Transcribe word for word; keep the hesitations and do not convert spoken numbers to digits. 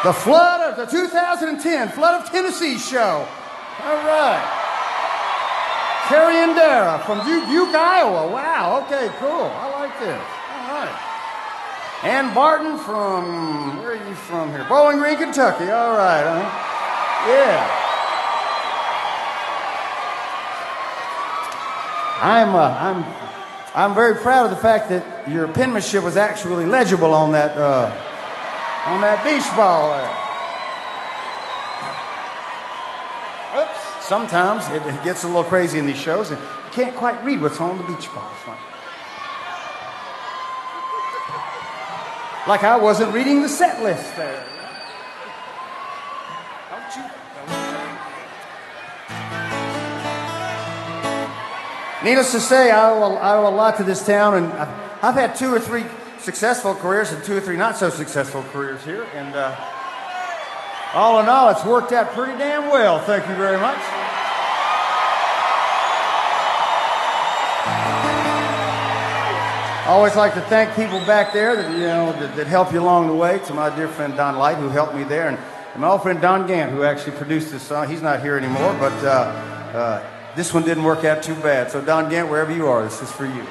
The Flood of the two thousand ten Flood of Tennessee show. All right. Carrie Andara from Dubuque, Iowa. Wow, okay, cool. I like this. All right. Ann Barton from, where are you from here? Bowling Green, Kentucky. All right, huh? Yeah. I'm, uh, I'm, I'm very proud of the fact that your penmanship was actually legible on that, uh, on that beach ball there. Oops. Sometimes it, it gets a little crazy in these shows, and you can't quite read what's on the beach ball. Like I wasn't reading the set list there. Don't you? Needless to say, I owe, I owe a lot to this town, and I've, I've had two or three successful careers and two or three not so successful careers here, and uh, all in all, it's worked out pretty damn well. Thank you very much. I always like to thank people back there that you know that, that help you along the way. To my dear friend Don Light, who helped me there, and, and my old friend Don Gant, who actually produced this song. He's not here anymore, but uh, uh, this one didn't work out too bad. So Don Gant, wherever you are, this is for you.